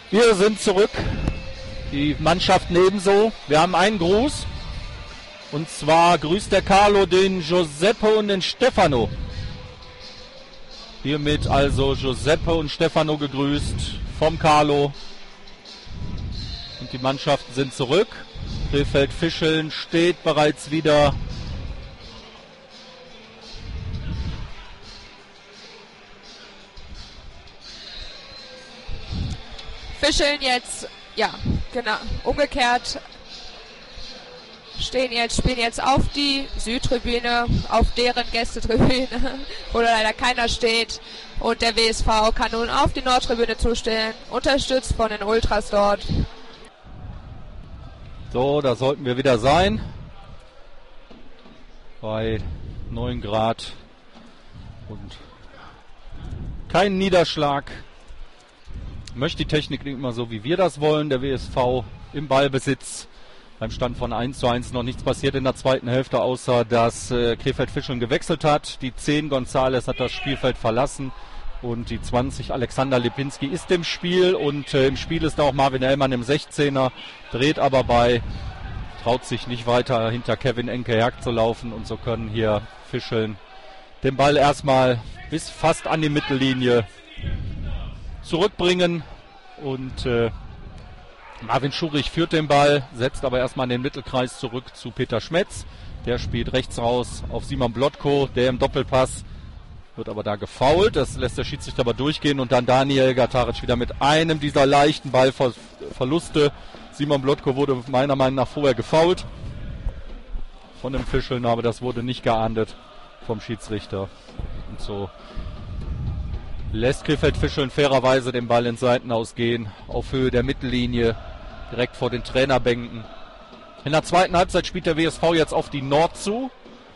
Wir sind zurück. Die Mannschaften ebenso. Wir haben einen Gruß. Und zwar grüßt der Carlo den Giuseppe und den Stefano. Hiermit also Giuseppe und Stefano gegrüßt vom Carlo. Und die Mannschaften sind zurück. Krefeld-Fischeln steht bereits wieder. Fischeln jetzt, ja, genau, umgekehrt spielen jetzt auf die Südtribüne, auf deren Gästetribüne, wo leider keiner steht. Und der WSV kann nun auf die Nordtribüne zustellen, unterstützt von den Ultras dort. So, da sollten wir wieder sein. Bei 9 Grad und kein Niederschlag. Möchte die Technik nicht immer so, wie wir das wollen. Der WSV im Ballbesitz. Beim Stand von 1:1 noch nichts passiert in der zweiten Hälfte, außer dass Krefeld-Fischeln gewechselt hat. Die 10 Gonzales hat das Spielfeld verlassen und die 20 Alexander Lipinski ist im Spiel. Und im Spiel ist auch Marvin Ellmann im 16er, dreht aber bei, traut sich nicht weiter hinter Kevin Enke herzulaufen. Und so können hier Fischeln den Ball erstmal bis fast an die Mittellinie zurückbringen. Und Marvin Schurich führt den Ball, setzt aber erstmal in den Mittelkreis zurück zu Peter Schmetz. Der spielt rechts raus auf Simon Blotko, der im Doppelpass wird aber da gefoult. Das lässt der Schiedsrichter aber durchgehen und dann Daniel Gataric wieder mit einem dieser leichten Ballverluste. Simon Blotko wurde meiner Meinung nach vorher gefoult von dem Fischeln, aber das wurde nicht geahndet vom Schiedsrichter. Und so lässt Krefeld-Fischeln fairerweise den Ball ins Seitenaus gehen, auf Höhe der Mittellinie, direkt vor den Trainerbänken. In der zweiten Halbzeit spielt der WSV jetzt auf die Nord zu.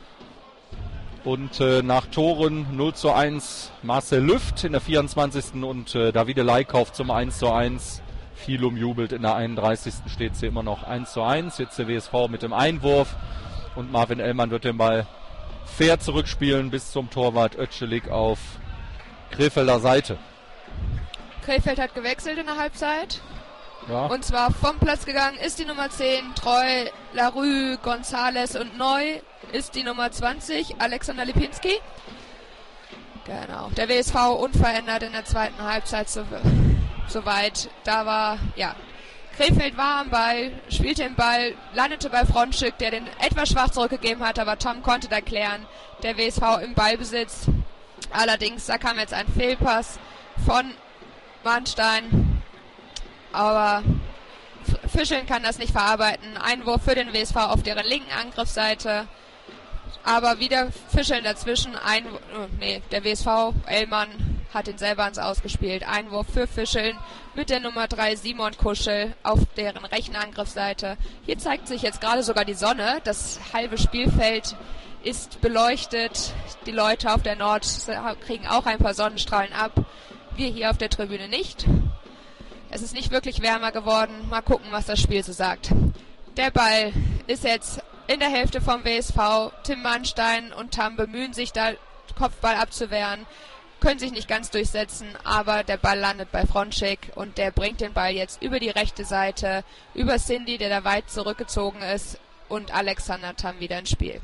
Und nach Toren 0:1 Marcel Lüft in der 24. und Davide Leikauf zum 1:1. Viel umjubelt, in der 31. steht sie immer noch 1:1. Jetzt der WSV mit dem Einwurf und Marvin Ellmann wird den Ball fair zurückspielen bis zum Torwart Ötschelik auf Krefelder Seite. Krefeld hat gewechselt in der Halbzeit. Ja. Und zwar vom Platz gegangen ist die Nummer 10 Treu, Larue, Gonzales und neu ist die Nummer 20 Alexander Lipinski. Genau. Der WSV unverändert in der zweiten Halbzeit soweit. Da war, ja, Krefeld war am Ball, spielte den Ball, landete bei Frontschück, der den etwas schwach zurückgegeben hat, aber Tom konnte da klären. Der WSV im Ballbesitz. Allerdings, da kam jetzt ein Fehlpass von Mahnstein, aber Fischeln kann das nicht verarbeiten. Einwurf für den WSV auf deren linken Angriffsseite, aber wieder Fischeln dazwischen. Der WSV, Ellmann, hat ihn selber ins Ausgespielt. Einwurf für Fischeln mit der Nummer 3 Simon Kuschel auf deren rechten Angriffsseite. Hier zeigt sich jetzt gerade sogar die Sonne, das halbe Spielfeld ist beleuchtet. Die Leute auf der Nord kriegen auch ein paar Sonnenstrahlen ab. Wir hier auf der Tribüne nicht. Es ist nicht wirklich wärmer geworden. Mal gucken, was das Spiel so sagt. Der Ball ist jetzt in der Hälfte vom WSV. Tim Mannstein und Tam bemühen sich da, Kopfball abzuwehren. Können sich nicht ganz durchsetzen, aber der Ball landet bei Frontschik und der bringt den Ball jetzt über die rechte Seite, über Cindy, der da weit zurückgezogen ist, und Alexander Tam wieder ins Spiel.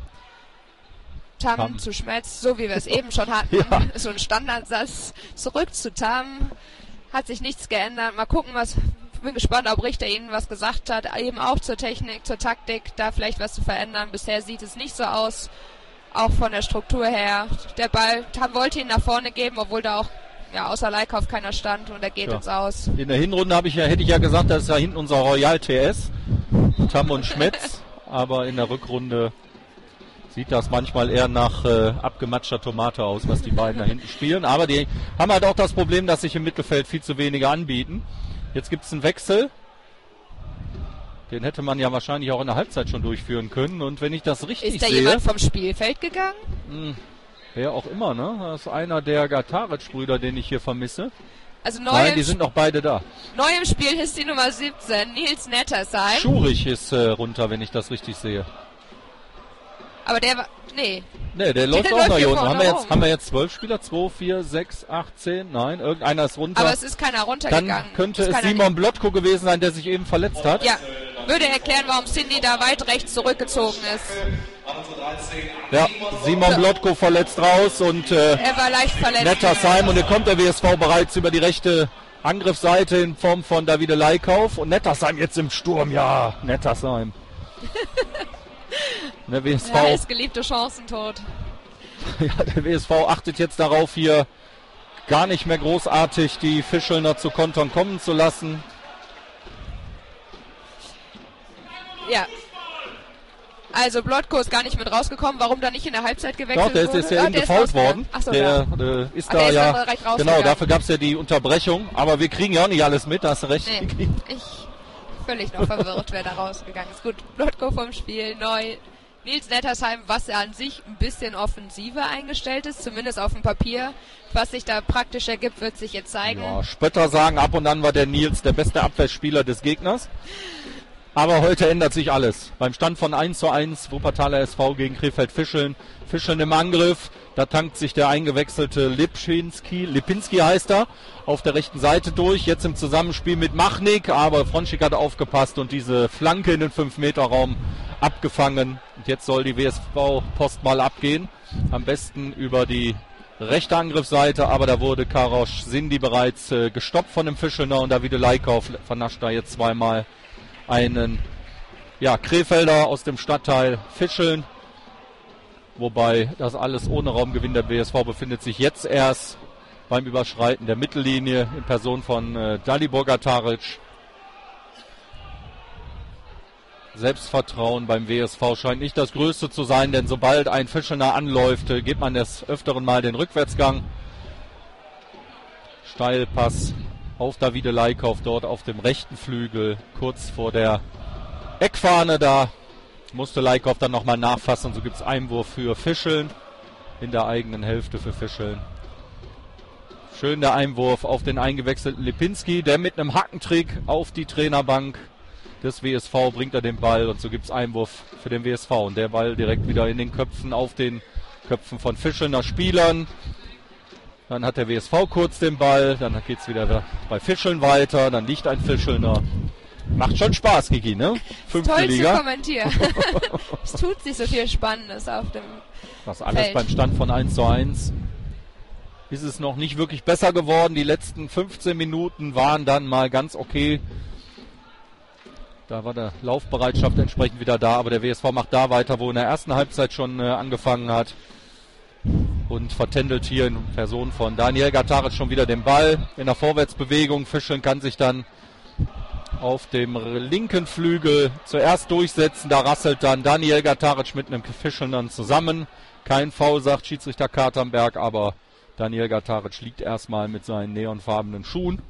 Tam zu Schmetz, so wie wir es eben schon hatten. Ja. So ein Standardsatz. Zurück zu Tam. Hat sich nichts geändert. Mal gucken, bin gespannt, ob Richter Ihnen was gesagt hat. Eben auch zur Technik, zur Taktik, da vielleicht was zu verändern. Bisher sieht es nicht so aus. Auch von der Struktur her. Der Ball, Tam wollte ihn nach vorne geben, obwohl da auch außer Leikauf keiner stand und er geht ins Aus. In der Hinrunde hätte ich ja gesagt, das ist ja hinten unser Royal TS. Tam und Schmetz. Aber in der Rückrunde sieht das manchmal eher nach abgematschter Tomate aus, was die beiden da hinten spielen. Aber die haben halt auch das Problem, dass sich im Mittelfeld viel zu wenige anbieten. Jetzt gibt es einen Wechsel. Den hätte man ja wahrscheinlich auch in der Halbzeit schon durchführen können. Und wenn ich das richtig sehe... Ist da jemand vom Spielfeld gegangen? Wer auch immer, ne? Das ist einer der Gataric-Brüder, den ich hier vermisse. Also Nein, die sind noch beide da. Neu im Spiel ist die Nummer 17, Nils Nettersheim. Schurich ist runter, wenn ich das richtig sehe. Aber der Nee. Nee, der läuft auch noch hier unten. vorne Haben wir jetzt 12 Spieler? 2, 4, 6, 8, 10? Nein, irgendeiner ist runter. Aber es ist keiner runtergegangen. Dann könnte es Simon Blotko gewesen sein, der sich eben verletzt hat. Ja, würde erklären, warum Cindy da weit rechts zurückgezogen ist. Ja, Simon Blotko verletzt raus und Er war leicht verletzt. Nettersheim, und hier kommt der WSV bereits über die rechte Angriffsseite in Form von Davide Leikauf und Nettersheim jetzt im Sturm. Ja, Nettersheim. Der WSV, Ja, ist geliebte Chancentod. ja, der WSV achtet jetzt darauf, hier gar nicht mehr großartig die Fischelner zu kontern kommen zu lassen. Ja. Also Blotko ist gar nicht mit rausgekommen. Warum da nicht in der Halbzeit gewechselt Doch, der wurde? ist ja eben gefoult worden. Achso, der ist da ja. Genau, Genau, dafür gab es ja die Unterbrechung. Aber wir kriegen ja auch nicht alles mit, da hast du recht. Nee, ich völlig noch verwirrt, wer da rausgegangen ist. Gut, Blotko vom Spiel, neu. Nils Nettersheim, was er an sich ein bisschen offensiver eingestellt ist, zumindest auf dem Papier. Was sich da praktisch ergibt, wird sich jetzt zeigen. Ja, Spötter sagen, ab und an war der Nils der beste Abwehrspieler des Gegners. Aber heute ändert sich alles. Beim Stand von 1:1 Wuppertaler SV gegen Krefeld-Fischeln. Fischeln im Angriff. Da tankt sich der eingewechselte Lipinski heißt er, auf der rechten Seite durch. Jetzt im Zusammenspiel mit Machnik. Aber Fronschik hat aufgepasst und diese Flanke in den 5-Meter-Raum abgefangen. Und jetzt soll die WSV-Post mal abgehen. Am besten über die rechte Angriffsseite. Aber da wurde Karosch Cindy bereits gestoppt von dem Fischelner. Und Davide Leikauf vernascht da jetzt zweimal einen Krefelder aus dem Stadtteil Fischeln. Wobei das alles ohne Raumgewinn. Der WSV befindet sich jetzt erst beim Überschreiten der Mittellinie in Person von Dalibor Gataric. Selbstvertrauen beim WSV scheint nicht das Größte zu sein, denn sobald ein Fischelner anläuft, geht man des Öfteren mal den Rückwärtsgang. Steilpass auf Davide Leikauf dort auf dem rechten Flügel, kurz vor der Eckfahne. Da musste Leikauf dann nochmal nachfassen. So gibt es Einwurf für Fischeln in der eigenen Hälfte für Fischeln. Schön der Einwurf auf den eingewechselten Lipinski, der mit einem Hackentrick auf die Trainerbank des WSV bringt er den Ball, und so gibt es Einwurf für den WSV. Und der Ball direkt wieder in den Köpfen, auf den Köpfen von Fischelner Spielern. Dann hat der WSV kurz den Ball, dann geht es wieder bei Fischeln weiter, dann liegt ein Fischelner. Macht schon Spaß, Kiki, ne? Fünfte Toll Liga. zu kommentieren. Es tut sich so viel Spannendes auf dem Das alles Feld. beim Stand von 1:1. Ist es noch nicht wirklich besser geworden. Die letzten 15 Minuten waren dann mal ganz okay. Da war der Laufbereitschaft entsprechend wieder da, aber der WSV macht da weiter, wo in der ersten Halbzeit schon angefangen hat. Und vertändelt hier in Person von Daniel Gataric schon wieder den Ball in der Vorwärtsbewegung. Fischeln kann sich dann auf dem linken Flügel zuerst durchsetzen. Da rasselt dann Daniel Gataric mit einem Fischeln dann zusammen. Kein Foul, sagt Schiedsrichter Katernberg, aber Daniel Gataric liegt erstmal mit seinen neonfarbenen Schuhen.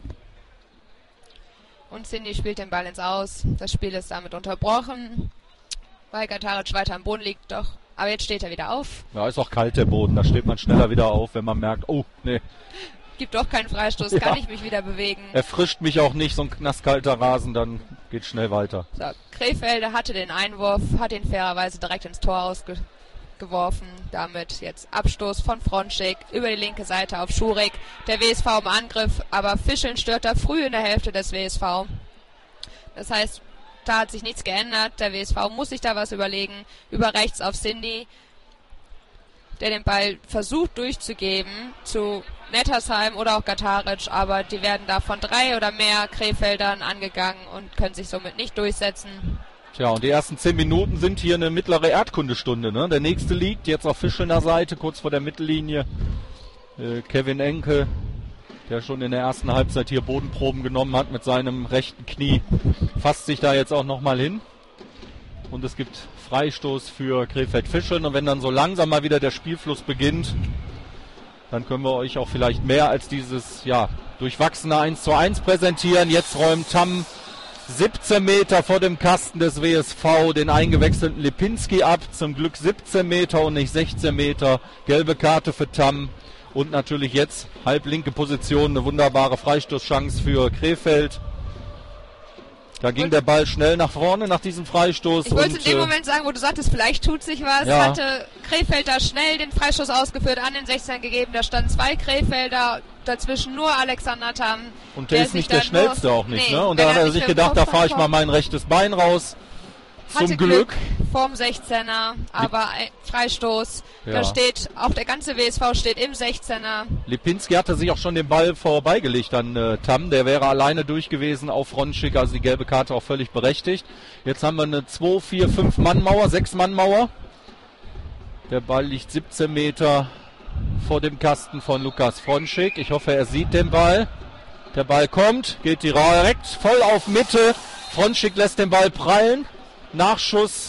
Und Cindy spielt den Ball ins Aus. Das Spiel ist damit unterbrochen, weil Gataric weiter am Boden liegt. Doch, aber jetzt steht er wieder auf. Ja, ist auch kalt der Boden. Da steht man schneller wieder auf, wenn man merkt, oh, nee. Gibt doch keinen Freistoß, Ja. kann ich mich wieder bewegen. Erfrischt mich auch nicht, so ein nasskalter Rasen, dann geht schnell weiter. So, Krefelde hatte den Einwurf, hat ihn fairerweise direkt ins Tor ausgeworfen. Damit jetzt Abstoß von Fronschik über die linke Seite auf Schurig. Der WSV im Angriff, aber Fischeln stört da früh in der Hälfte des WSV. Das heißt, da hat sich nichts geändert. Der WSV muss sich da was überlegen. Über rechts auf Cindy, der den Ball versucht durchzugeben zu Nettersheim oder auch Gataric, aber die werden da von 3 oder mehr Krefeldern angegangen und können sich somit nicht durchsetzen. Tja, und die ersten 10 Minuten sind hier eine mittlere Erdkundestunde, ne? Der nächste liegt jetzt auf Fischelner Seite, kurz vor der Mittellinie. Kevin Enke, der schon in der ersten Halbzeit hier Bodenproben genommen hat mit seinem rechten Knie, fasst sich da jetzt auch nochmal hin. Und es gibt Freistoß für Krefeld-Fischeln. Und wenn dann so langsam mal wieder der Spielfluss beginnt, dann können wir euch auch vielleicht mehr als dieses durchwachsene 1:1 präsentieren. Jetzt räumt Tamm 17 Meter vor dem Kasten des WSV den eingewechselten Lipinski ab. Zum Glück 17 Meter und nicht 16 Meter. Gelbe Karte für Tamm. Und natürlich jetzt halblinke Position, eine wunderbare Freistoßchance für Krefeld. Da ging der Ball schnell nach vorne nach diesem Freistoß. Ich wollte in dem Moment sagen, wo du sagtest, vielleicht tut sich was. Ja. Hatte Krefeld da schnell den Freistoß ausgeführt, an den 16 gegeben. Da standen 2 Krefelder, dazwischen nur Alexander Tamm. Und der ist nicht der schnellste auch nicht. Nee, Ne? Und da hat er sich gedacht, da fahre ich mal mein rechtes Bein raus. Zum Glück. Vorm 16er, aber ein Freistoß. Ja. Da steht, auch der ganze WSV steht im 16er. Lipinski hatte sich auch schon den Ball vorbeigelegt an Tamm. Der wäre alleine durch gewesen auf Frontschick, also die gelbe Karte auch völlig berechtigt. Jetzt haben wir eine 2, 4, 5 Mann-Mauer, 6 Mann-Mauer. Der Ball liegt 17 Meter vor dem Kasten von Lukas Frontschick. Ich hoffe, er sieht den Ball. Der Ball kommt, geht direkt voll auf Mitte. Frontschick lässt den Ball prallen. Nachschuss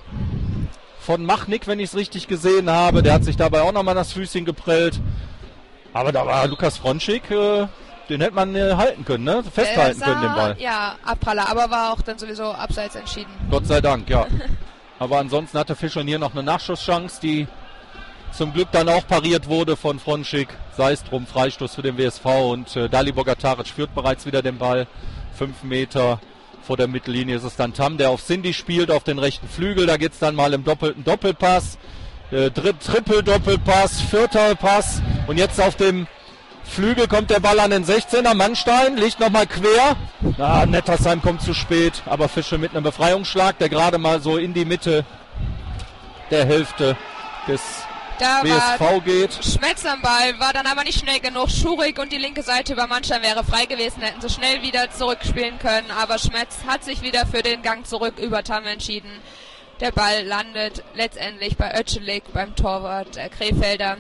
von Machnik, wenn ich es richtig gesehen habe. Der hat sich dabei auch nochmal das Füßchen geprellt. Aber da war Lukas Frontschick, den hätte man halten können, ne? Festhalten können, den Ball. Ja, Abpraller, aber war auch dann sowieso abseits entschieden. Gott sei Dank, ja. Aber ansonsten hatte Fischern hier noch eine Nachschusschance, die zum Glück dann auch pariert wurde von Frontschick. Sei es drum, Freistoß für den WSV und Dalibor Gataric führt bereits wieder den Ball. 5 Meter vor der Mittellinie ist es dann Tamm, der auf Cindy spielt, auf den rechten Flügel. Da geht es dann mal im doppelten Doppelpass. Triple-Doppelpass, 4. Pass. Und jetzt auf dem Flügel kommt der Ball an den 16er. Mannstein liegt nochmal quer. Nettersheim kommt zu spät. Aber Fische mit einem Befreiungsschlag, der gerade mal so in die Mitte der Hälfte des WSV geht. Schmetz am Ball, war dann aber nicht schnell genug. Schurig und die linke Seite über Mannstein wäre frei gewesen, hätten sie schnell wieder zurückspielen können. Aber Schmetz hat sich wieder für den Gang zurück über Tamm entschieden. Der Ball landet letztendlich bei Ötschelik, beim Torwart der Krefelder,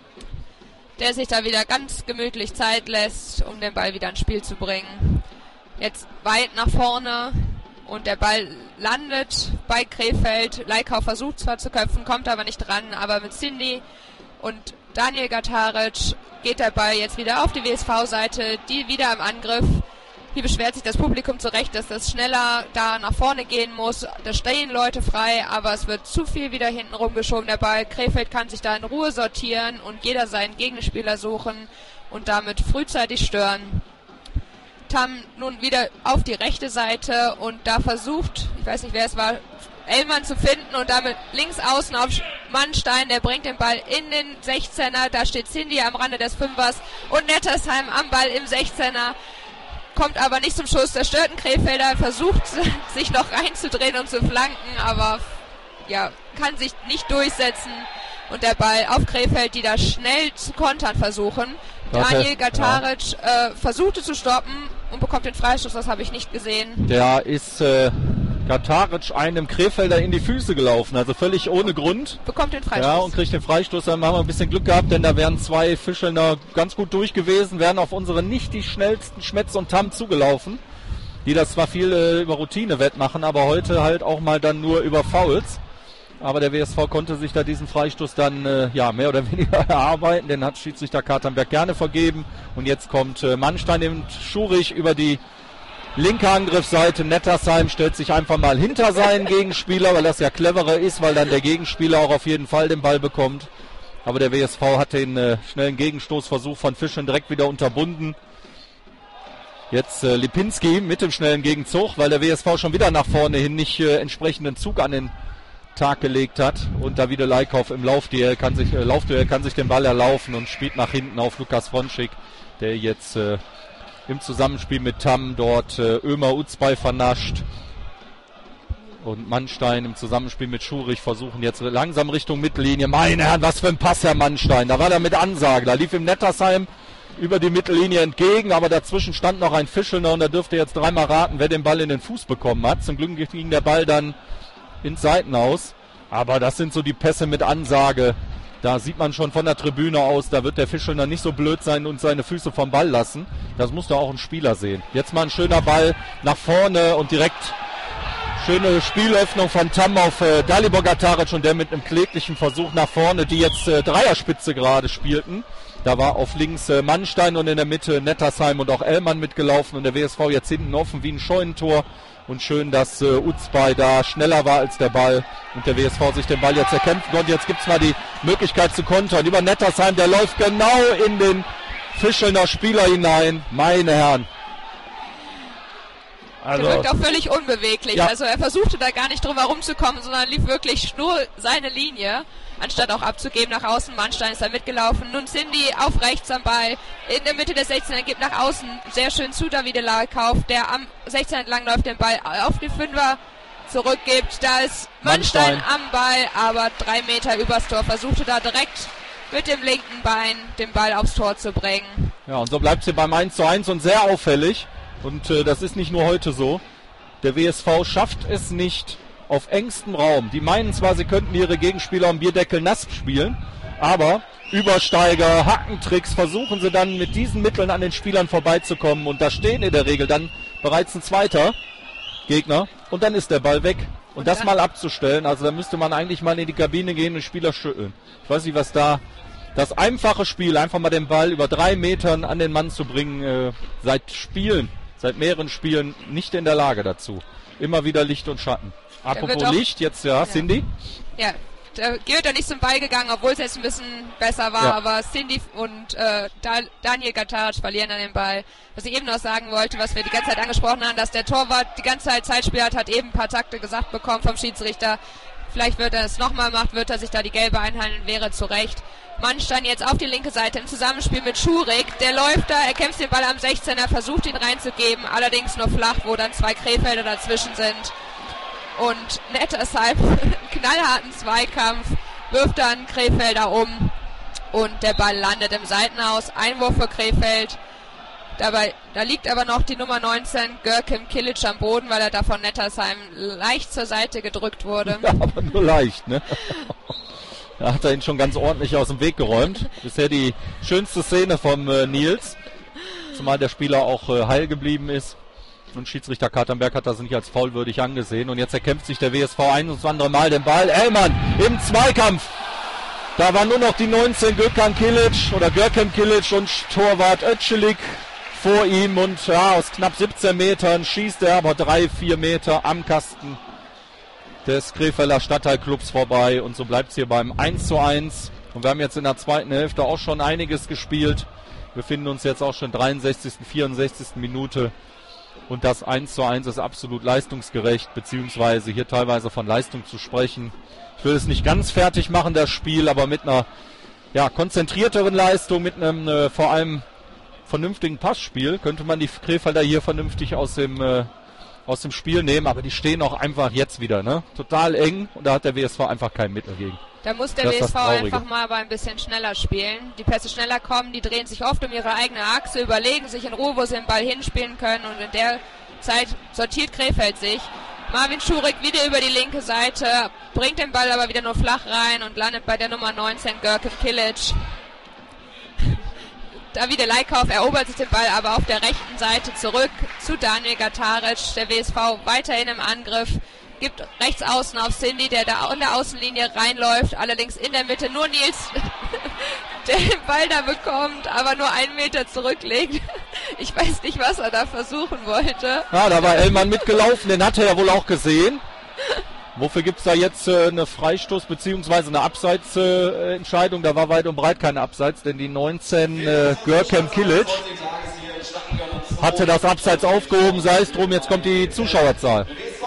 der sich da wieder ganz gemütlich Zeit lässt, um den Ball wieder ins Spiel zu bringen. Jetzt weit nach vorne. Und der Ball landet bei Krefeld. Leikau versucht zwar zu köpfen, kommt aber nicht dran. Aber mit Cindy und Daniel Gataric geht der Ball jetzt wieder auf die WSV-Seite. Die wieder im Angriff. Hier beschwert sich das Publikum zu Recht, dass das schneller da nach vorne gehen muss. Da stehen Leute frei, aber es wird zu viel wieder hinten rumgeschoben. Der Ball. Krefeld kann sich da in Ruhe sortieren und jeder seinen Gegenspieler suchen und damit frühzeitig stören. Tamm nun wieder auf die rechte Seite und da versucht, ich weiß nicht wer es war, Ellmann zu finden und damit links außen auf Mannstein, der bringt den Ball in den 16er, da steht Cindy am Rande des 5ers und Nettersheim am Ball im 16er, kommt aber nicht zum Schuss, der stört einen Krefelder, versucht sich noch reinzudrehen und zu flanken, aber ja, kann sich nicht durchsetzen und der Ball auf Krefeld, die da schnell zu kontern versuchen. Daniel Gataric versuchte zu stoppen und bekommt den Freistoß, das habe ich nicht gesehen. Der ist Gataric einem Krefelder in die Füße gelaufen, also völlig ohne Grund. Bekommt den Freistoß. Ja, und kriegt den Freistoß. Dann haben wir ein bisschen Glück gehabt, denn da wären 2 Fischelner ganz gut durch gewesen, wären auf unsere nicht die schnellsten Schmetz und Tamm zugelaufen, die das zwar viel über Routine wettmachen, aber heute halt auch mal dann nur über Fouls. Aber der WSV konnte sich da diesen Freistoß dann mehr oder weniger erarbeiten. Den hat Schiedsrichter Katernberg gerne vergeben. Und jetzt kommt Mannstein, nimmt Schurich über die linke Angriffsseite. Nettersheim stellt sich einfach mal hinter seinen Gegenspieler, weil das ja cleverer ist, weil dann der Gegenspieler auch auf jeden Fall den Ball bekommt. Aber der WSV hat den schnellen Gegenstoßversuch von Fischen direkt wieder unterbunden. Jetzt Lipinski mit dem schnellen Gegenzug, weil der WSV schon wieder nach vorne hin nicht entsprechenden Zug an den Tag gelegt hat und da wieder Leikauf im Laufduell kann sich den Ball erlaufen und spielt nach hinten auf Lukas Frontschick, der jetzt im Zusammenspiel mit Tamm dort Ömer Uzbay vernascht und Mannstein im Zusammenspiel mit Schurich versuchen jetzt langsam Richtung Mittellinie. Meine Herren, was für ein Pass, Herr Mannstein, da war er mit Ansage, da lief ihm Nettersheim über die Mittellinie entgegen, aber dazwischen stand noch ein Fischelner und da dürfte jetzt dreimal raten, wer den Ball in den Fuß bekommen hat. Zum Glück ging der Ball dann ins Seitenhaus. Aber das sind so die Pässe mit Ansage. Da sieht man schon von der Tribüne aus, da wird der Fischelner nicht so blöd sein und seine Füße vom Ball lassen. Das muss doch auch ein Spieler sehen. Jetzt mal ein schöner Ball nach vorne und direkt schöne Spielöffnung von Tamm auf Dalibor Gataric und der mit einem kläglichen Versuch nach vorne, die jetzt Dreierspitze gerade spielten. Da war auf links Mannstein und in der Mitte Nettersheim und auch Ellmann mitgelaufen und der WSV jetzt hinten offen wie ein Scheunentor. Und schön, dass Uzbay da schneller war als der Ball und der WSV sich den Ball jetzt erkämpfen konnte. Jetzt gibt es mal die Möglichkeit zu kontern. Über Nettersheim, der läuft genau in den Fischelner Spieler hinein. Meine Herren. Der wirkt auch völlig unbeweglich. Ja. Also er versuchte da gar nicht drum herum zu kommen, sondern lief wirklich nur seine Linie, anstatt auch abzugeben nach außen. Mannstein ist da mitgelaufen. Nun Cindy auf rechts am Ball. In der Mitte der 16er gibt nach außen sehr schön zu Davide Laikauf, der am 16 entlang läuft, den Ball auf die 5er zurückgibt. Da ist Mannstein am Ball, aber 3 Meter übers Tor. Versuchte da direkt mit dem linken Bein den Ball aufs Tor zu bringen. Ja, und so bleibt sie beim 1:1 und sehr auffällig. Und das ist nicht nur heute so. Der WSV schafft es nicht auf engstem Raum. Die meinen zwar, sie könnten ihre Gegenspieler am Bierdeckel nass spielen, aber Übersteiger, Hackentricks versuchen sie dann mit diesen Mitteln an den Spielern vorbeizukommen. Und da stehen in der Regel dann bereits ein zweiter Gegner und dann ist der Ball weg. Und das mal abzustellen, also da müsste man eigentlich mal in die Kabine gehen und Spieler schütteln. Ich weiß nicht, was da... Das einfache Spiel, einfach mal den Ball über 3 Metern an den Mann zu bringen, seit mehreren Spielen nicht in der Lage dazu. Immer wieder Licht und Schatten. Apropos Licht, jetzt Cindy. Ja, da wird er nicht zum Ball gegangen, obwohl es jetzt ein bisschen besser war, aber Cindy und Daniel Gataric verlieren an den Ball. Was ich eben noch sagen wollte, was wir die ganze Zeit angesprochen haben, dass der Torwart die ganze Zeit Zeitspiel hat eben ein paar Takte gesagt bekommen vom Schiedsrichter. Vielleicht wird er es nochmal macht, wird er sich da die gelbe einhandeln, wäre zu Recht. Mannstein jetzt auf die linke Seite im Zusammenspiel mit Schurig. Der läuft da, er kämpft den Ball am 16er, versucht ihn reinzugeben, allerdings nur flach, wo dann 2 Krefelder dazwischen sind. Und Nettersheim, knallharten Zweikampf, wirft dann Krefelder um und der Ball landet im Seitenhaus. Einwurf für Krefeld. Da liegt aber noch die Nummer 19, Görkem Kilic, am Boden, weil er da von Nettersheim leicht zur Seite gedrückt wurde. Ja, aber nur leicht, ne? Da hat er ihn schon ganz ordentlich aus dem Weg geräumt. Bisher die schönste Szene vom Nils, zumal der Spieler auch heil geblieben ist. Und Schiedsrichter Katernberg hat das nicht als faulwürdig angesehen. Und jetzt erkämpft sich der WSV ein und das andere Mal den Ball. Ellmann im Zweikampf. Da war nur noch die 19 Görkem Kilic und Torwart Ötschelik vor ihm. Und aus knapp 17 Metern schießt er aber 3-4 Meter am Kasten des Krefelder Stadtteilclubs vorbei. Und so bleibt es hier beim 1:1. Und wir haben jetzt in der zweiten Hälfte auch schon einiges gespielt. Wir befinden uns jetzt auch schon 63., 64. Minute. Und das 1:1 ist absolut leistungsgerecht, beziehungsweise hier teilweise von Leistung zu sprechen. Ich will es nicht ganz fertig machen, das Spiel, aber mit einer konzentrierteren Leistung, mit einem vor allem vernünftigen Passspiel, könnte man die Krefelder hier vernünftig aus dem Spiel nehmen, aber die stehen auch einfach jetzt wieder, ne? Total eng und da hat der WSV einfach kein Mittel gegen. Da muss der WSV einfach mal aber ein bisschen schneller spielen. Die Pässe schneller kommen, die drehen sich oft um ihre eigene Achse, überlegen sich in Ruhe, wo sie den Ball hinspielen können und in der Zeit sortiert Krefeld sich. Marvin Schurig wieder über die linke Seite, bringt den Ball aber wieder nur flach rein und landet bei der Nummer 19, Görkem Kilic. Davide Laikauf erobert sich den Ball aber auf der rechten Seite zurück zu Daniel Gataric. Der WSV weiterhin im Angriff, gibt rechts außen auf Cindy, der da in der Außenlinie reinläuft, allerdings in der Mitte nur Nils, der den Ball da bekommt, aber nur 1 Meter zurücklegt. Ich weiß nicht, was er da versuchen wollte. Ja, da war Ellmann mitgelaufen, den hat er ja wohl auch gesehen. Wofür gibt es da jetzt eine Freistoß- bzw. eine Abseitsentscheidung? Da war weit und breit keine Abseits, denn die 19 Görkem Kilic hatte das Abseits aufgehoben, sei es drum, jetzt kommt die Zuschauerzahl.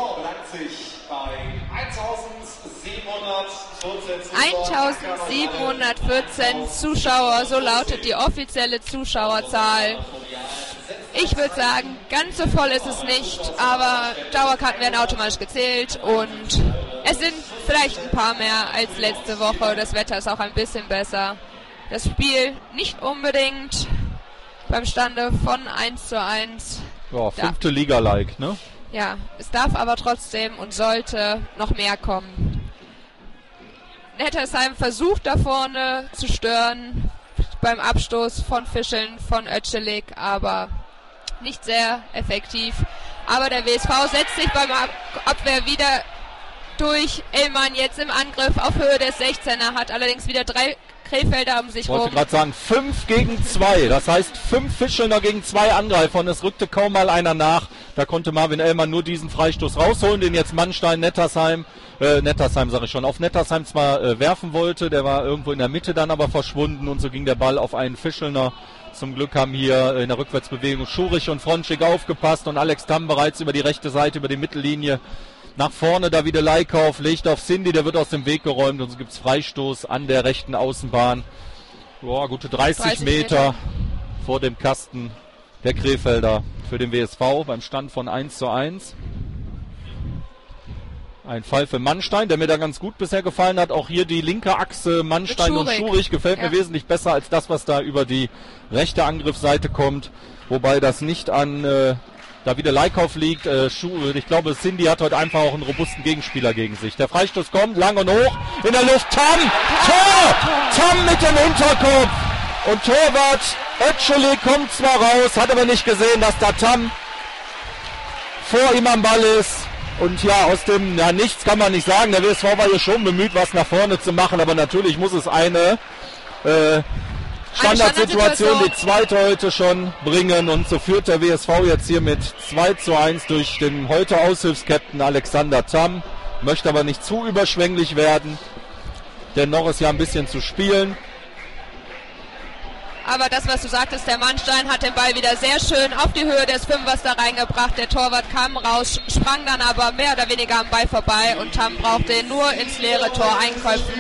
1714 Zuschauer, so lautet die offizielle Zuschauerzahl. Ich würde sagen, ganz so voll ist es nicht, aber Dauerkarten werden automatisch gezählt und es sind vielleicht ein paar mehr als letzte Woche. Das Wetter ist auch ein bisschen besser. Das Spiel nicht unbedingt beim Stande von 1:1. Ja, 5. Liga-like, ne? Ja, es darf aber trotzdem und sollte noch mehr kommen. Nettersheim versucht da vorne zu stören beim Abstoß von Fischeln, von Ötschelik, aber nicht sehr effektiv. Aber der WSV setzt sich beim Abwehr wieder durch. Ellmann jetzt im Angriff auf Höhe des 16er, hat allerdings wieder 3 Krefelder um sich rum. Ich wollte gerade sagen, 5 gegen 2. Das heißt 5 Fischelner gegen 2 Angreifer und es rückte kaum mal einer nach. Da konnte Marvin Ellmann nur diesen Freistoß rausholen, den jetzt Mannstein auf Nettersheim zwar werfen wollte, der war irgendwo in der Mitte dann aber verschwunden und so ging der Ball auf einen Fischelner Zum Glück haben hier in der Rückwärtsbewegung Schurich und Fronschig aufgepasst und Alex Tamm bereits über die rechte Seite, über die Mittellinie nach vorne. Davide Leikauf legt auf Cindy, der wird aus dem Weg geräumt und so gibt es Freistoß an der rechten Außenbahn. Boah, gute 30 Meter vor dem Kasten der Krefelder für den WSV beim Stand von 1:1. Ein Fall für Mannstein, der mir da ganz gut bisher gefallen hat. Auch hier die linke Achse Mannstein und Schurich gefällt mir wesentlich besser als das, was da über die rechte Angriffsseite kommt. Wobei das nicht an Davide Leikauf liegt. Ich glaube, Cindy hat heute einfach auch einen robusten Gegenspieler gegen sich. Der Freistoß kommt, lang und hoch. In der Luft, Tamm! Tor! Tamm mit dem Hinterkopf! Und Torwart Ötscheli kommt zwar raus, hat aber nicht gesehen, dass da Tamm vor ihm am Ball ist. Und ja, aus dem Nichts kann man nicht sagen. Der WSV war hier schon bemüht, was nach vorne zu machen. Aber natürlich muss es eine Standardsituation, die zweite heute schon bringen. Und so führt der WSV jetzt hier mit 2:1 durch den heute Aushilfskapitän Alexander Tamm. Möchte aber nicht zu überschwänglich werden. Denn noch ist ja ein bisschen zu spielen. Aber das, was du sagtest, der Mannstein hat den Ball wieder sehr schön auf die Höhe des Fünfers da reingebracht. Der Torwart kam raus, sprang dann aber mehr oder weniger am Ball vorbei und Tamm brauchte ihn nur ins leere Tor einköpfen.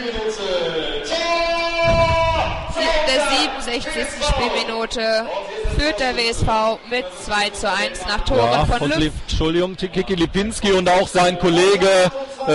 Der 67. Spielminute führt der WSV mit 2:1 nach Toren von Lüft. Entschuldigung, Kiki Lipinski und auch sein Kollege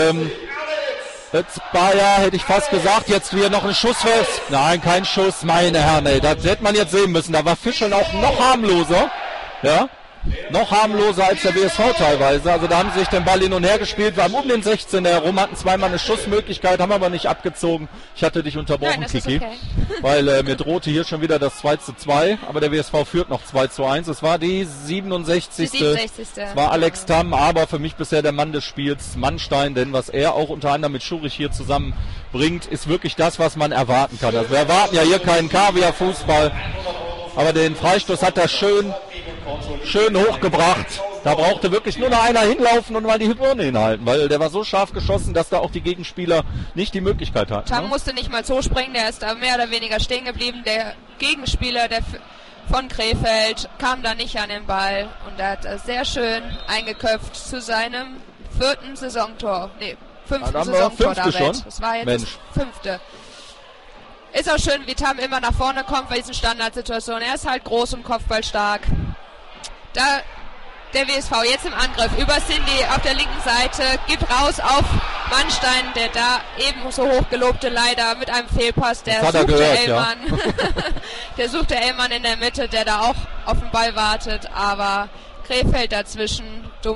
Bayer, hätte ich fast gesagt, jetzt wieder noch ein Schuss fest. Nein, kein Schuss, meine Herren, ey, das hätte man jetzt sehen müssen. Da war Fischeln auch noch harmloser, ja, noch harmloser als der WSV teilweise. Also da haben sie sich den Ball hin und her gespielt, waren um den 16er herum, hatten zweimal eine Schussmöglichkeit, haben aber nicht abgezogen. Ich hatte dich unterbrochen, nein, Kiki, okay. Weil mir drohte hier schon wieder das 2:2, aber der WSV führt noch 2:1. Es war die 67. Es war Alex Tamm, aber für mich bisher der Mann des Spiels, Mannstein, denn was er auch unter anderem mit Schurich hier zusammenbringt, ist wirklich das, was man erwarten kann. Also wir erwarten ja hier keinen Kaviar-Fußball, aber den Freistoß hat er schön hochgebracht. Da brauchte wirklich nur noch einer hinlaufen und mal die Birne hinhalten, weil der war so scharf geschossen, dass da auch die Gegenspieler nicht die Möglichkeit hatten. Tamm musste nicht mal so springen, der ist da mehr oder weniger stehen geblieben. Der Gegenspieler von Krefeld kam da nicht an den Ball und er hat sehr schön eingeköpft zu seinem 4. Saisontor. Nee, 5. Saisontor damit. Schon? Das war jetzt das 5. Ist auch schön, wie Tamm immer nach vorne kommt bei diesen Standardsituationen. Er ist halt groß und kopfballstark. Da der WSV jetzt im Angriff über Cindy auf der linken Seite, gibt raus auf Mannstein, der da ebenso hochgelobte leider mit einem Fehlpass, der suchte Ellmann. Ja. Der suchte Ellmann in der Mitte, der da auch auf den Ball wartet, aber Krefeld dazwischen.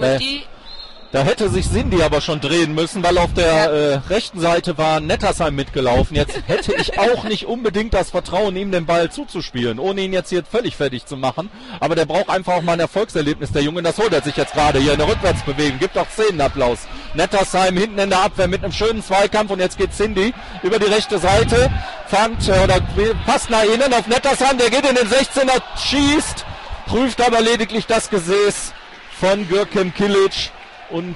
Da hätte sich Cindy aber schon drehen müssen, weil auf der rechten Seite war Nettersheim mitgelaufen. Jetzt hätte ich auch nicht unbedingt das Vertrauen, ihm den Ball zuzuspielen, ohne ihn jetzt hier völlig fertig zu machen. Aber der braucht einfach auch mal ein Erfolgserlebnis, der Junge. Das holt er sich jetzt gerade hier in der Rückwärtsbewegung. Gibt auch Szenenapplaus. Nettersheim hinten in der Abwehr mit einem schönen Zweikampf und jetzt geht Cindy über die rechte Seite. Passt nach innen auf Nettersheim, der geht in den 16er, schießt, prüft aber lediglich das Gesäß von Görkem Kilic. Und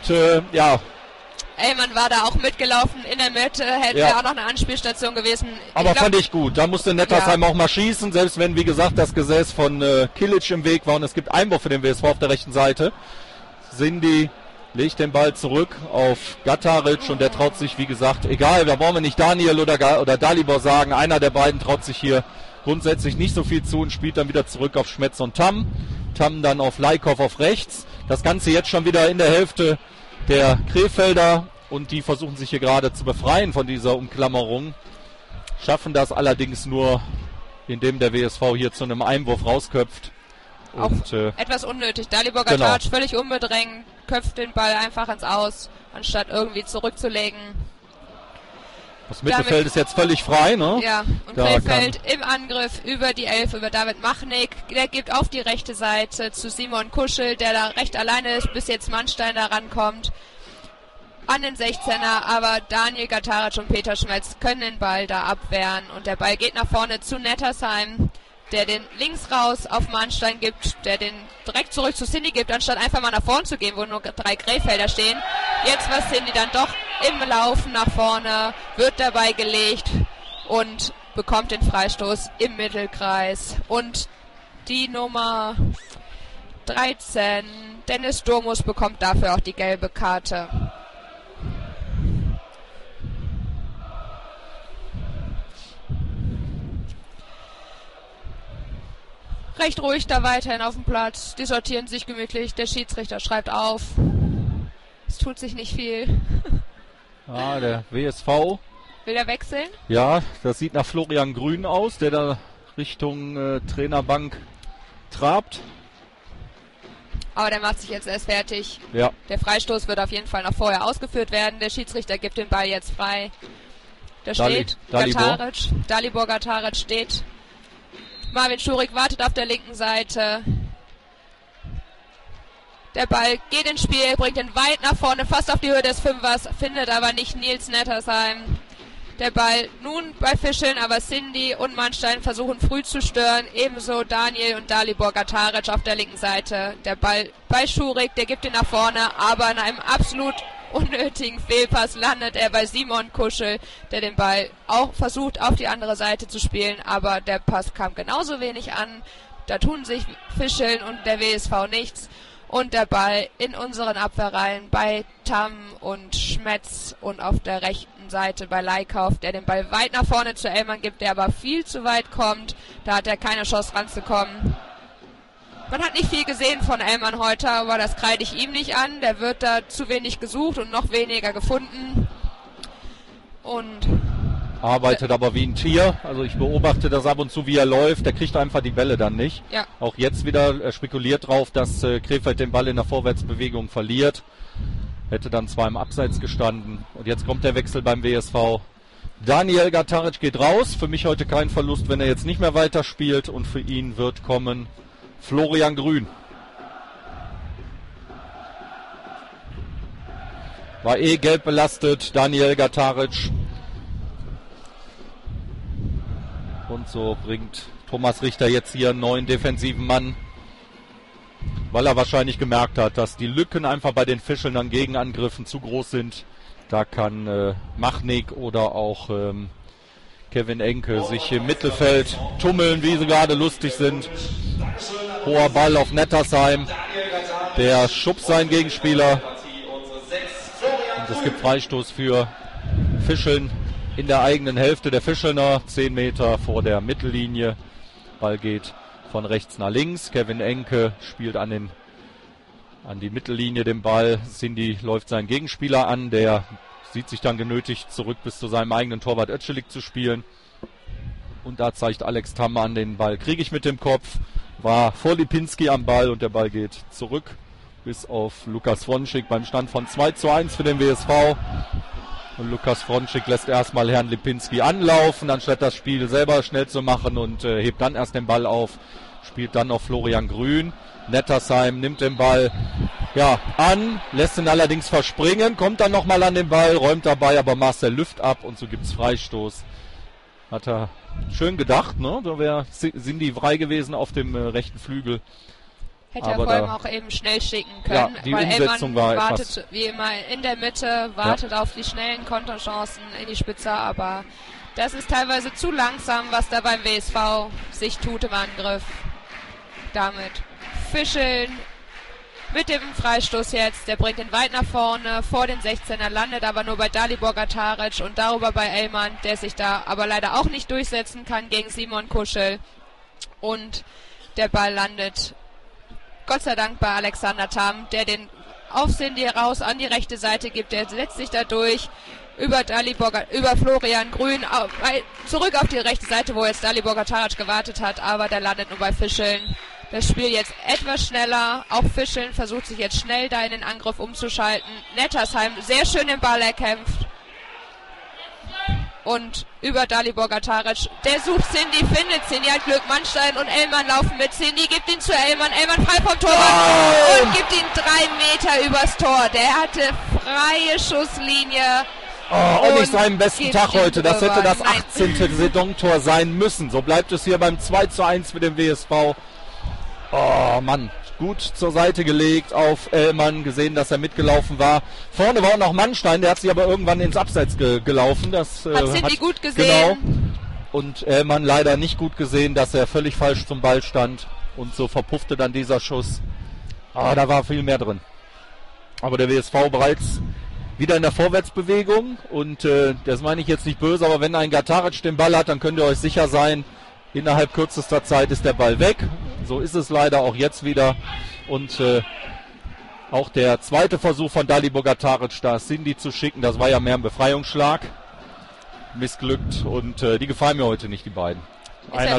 Ellmann war da auch mitgelaufen in der Mitte, wäre auch noch eine Anspielstation gewesen. Aber fand ich gut, da musste Nettersheim auch mal schießen, selbst wenn, wie gesagt, das Gesäß von Kilic im Weg war und es gibt Einwurf für den WSV auf der rechten Seite. Cindy legt den Ball zurück auf Gataric und der traut sich, wie gesagt, egal, da wollen wir nicht Daniel oder Dalibor sagen, einer der beiden traut sich hier grundsätzlich nicht so viel zu und spielt dann wieder zurück auf Schmetz und Tamm. Tamm dann auf Leikauf auf rechts. Das Ganze jetzt schon wieder in der Hälfte der Krefelder und die versuchen sich hier gerade zu befreien von dieser Umklammerung. Schaffen das allerdings nur, indem der WSV hier zu einem Einwurf rausköpft. Auch etwas unnötig. Dalibor Gataric völlig unbedrängt, köpft den Ball einfach ins Aus, anstatt irgendwie zurückzulegen. Das Mittelfeld ist jetzt völlig frei, ne? Ja, und Krefeld im Angriff über die 11, über David Machnik. Der gibt auf die rechte Seite zu Simon Kuschel, der da recht alleine ist, bis jetzt Mannstein da rankommt. An den 16er, aber Daniel Gataric und Peter Schmetz können den Ball da abwehren. Und der Ball geht nach vorne zu Nettersheim, der den links raus auf Mannstein gibt, der den direkt zurück zu Cindy gibt, anstatt einfach mal nach vorne zu gehen, wo nur 3 Krefelder stehen. Jetzt war Cindy dann doch im Laufen nach vorne, wird dabei gelegt und bekommt den Freistoß im Mittelkreis. Und die Nummer 13, Dennis Domus, bekommt dafür auch die gelbe Karte. Recht ruhig da weiterhin auf dem Platz. Die sortieren sich gemütlich. Der Schiedsrichter schreibt auf. Es tut sich nicht viel. Ah, der WSV. Will er wechseln? Ja, das sieht nach Florian Grün aus, der da Richtung Trainerbank trabt. Aber der macht sich jetzt erst fertig. Ja. Der Freistoß wird auf jeden Fall noch vorher ausgeführt werden. Der Schiedsrichter gibt den Ball jetzt frei. Da steht Dalibor Gataric steht. Marvin Schurig wartet auf der linken Seite. Der Ball geht ins Spiel, bringt ihn weit nach vorne, fast auf die Höhe des Fünfers, findet aber nicht Nils Nettersheim. Der Ball nun bei Fischeln, aber Cindy und Mannstein versuchen früh zu stören. Ebenso Daniel und Dalibor Gataric auf der linken Seite. Der Ball bei Schurig, der gibt ihn nach vorne, aber in einem absolut unnötigen Fehlpass landet er bei Simon Kuschel, der den Ball auch versucht auf die andere Seite zu spielen, aber der Pass kam genauso wenig an. Da tun sich Fischeln und der WSV nichts. Und der Ball in unseren Abwehrreihen bei Tam und Schmetz und auf der rechten Seite bei Leikauf, der den Ball weit nach vorne zu Ellmann gibt, der aber viel zu weit kommt. Da hat er keine Chance ranzukommen. Man hat nicht viel gesehen von Ellmann heute, aber das kreide ich ihm nicht an. Der wird da zu wenig gesucht und noch weniger gefunden. Und arbeitet aber wie ein Tier. Also ich beobachte das ab und zu, wie er läuft. Der kriegt einfach die Bälle dann nicht. Ja. Auch jetzt wieder spekuliert drauf, dass Krefeld den Ball in der Vorwärtsbewegung verliert. Hätte dann zwar im Abseits gestanden. Und jetzt kommt der Wechsel beim WSV. Daniel Gataric geht raus. Für mich heute kein Verlust, wenn er jetzt nicht mehr weiterspielt. Und für ihn wird kommen Florian Grün. War gelb belastet, Daniel Gataric. Und so bringt Thomas Richter jetzt hier einen neuen defensiven Mann, weil er wahrscheinlich gemerkt hat, dass die Lücken einfach bei den Fischeln an Gegenangriffen zu groß sind. Da kann Machnik oder auch Kevin Enke sich im Mittelfeld tummeln, wie sie gerade lustig sind. Hoher Ball auf Nettersheim. Der schubst seinen Gegenspieler. Und es gibt Freistoß für Fischeln in der eigenen Hälfte der Fischelner. 10 Meter vor der Mittellinie. Ball geht von rechts nach links. Kevin Enke spielt an die Mittellinie den Ball. Cindy läuft seinen Gegenspieler an. Der sieht sich dann genötigt, zurück bis zu seinem eigenen Torwart Ötschelik zu spielen. Und da zeigt Alex Tamm an, den Ball kriege ich mit dem Kopf. War vor Lipinski am Ball und der Ball geht zurück bis auf Lukas Fronschik beim Stand von 2:1 für den WSV. Und Lukas Fronschik lässt erstmal Herrn Lipinski anlaufen, anstatt das Spiel selber schnell zu machen und hebt dann erst den Ball auf. Spielt dann noch Florian Grün. Nettersheim nimmt den Ball an, lässt ihn allerdings verspringen, kommt dann nochmal an den Ball, räumt dabei aber Marcel Lüft ab und so gibt's Freistoß. Hat er schön gedacht, ne? Da wäre Cindy frei gewesen auf dem rechten Flügel. Hätte er vor allem auch eben schnell schicken können, ja, die weil Umsetzung Ellmann war wartet wie immer in der Mitte, wartet auf die schnellen Konterchancen in die Spitze, aber das ist teilweise zu langsam, was da beim WSV sich tut im Angriff. Damit Fischeln mit dem Freistoß jetzt, der bringt ihn weit nach vorne, vor den 16er, landet aber nur bei Dalibor Gataric und darüber bei Ellmann, der sich da aber leider auch nicht durchsetzen kann gegen Simon Kuschel. Und der Ball landet Gott sei Dank bei Alexander Tamm, der den auf Cindy raus an die rechte Seite gibt, der setzt sich da durch über Florian Grün, zurück auf die rechte Seite, wo jetzt Dalibor Gataric gewartet hat, aber der landet nur bei Fischeln. Das Spiel jetzt etwas schneller, auch Fischeln versucht sich jetzt schnell da in den Angriff umzuschalten. Nettersheim sehr schön den Ball erkämpft. Und über Dalibor Gataric, der sucht Cindy, findet Cindy, hat Glück, Mannstein und Ellmann laufen mit Cindy, gibt ihn zu Ellmann frei vom Torwart und gibt ihn 3 Meter übers Tor. Der hatte freie Schusslinie. Und nicht seinen besten Tag heute, das hätte das 18. Saisontor sein müssen. So bleibt es hier beim 2:1 mit dem WSV. Oh Mann, gut zur Seite gelegt auf Ellmann, gesehen, dass er mitgelaufen war. Vorne war auch noch Mannstein, der hat sich aber irgendwann ins Abseits gelaufen. Das hat Cindy gut gesehen. Genau. und Ehrmann leider nicht gut gesehen, dass er völlig falsch zum Ball stand und so verpuffte dann dieser Schuss. Aber da war viel mehr drin. Aber der WSV bereits wieder in der Vorwärtsbewegung und das meine ich jetzt nicht böse, aber wenn ein Gataric den Ball hat, dann könnt ihr euch sicher sein, innerhalb kürzester Zeit ist der Ball weg. So ist es leider auch jetzt wieder und auch der zweite Versuch von Dalibor Gataric, da Cindy zu schicken, das war ja mehr ein Befreiungsschlag, missglückt und die gefallen mir heute nicht, die beiden. Einer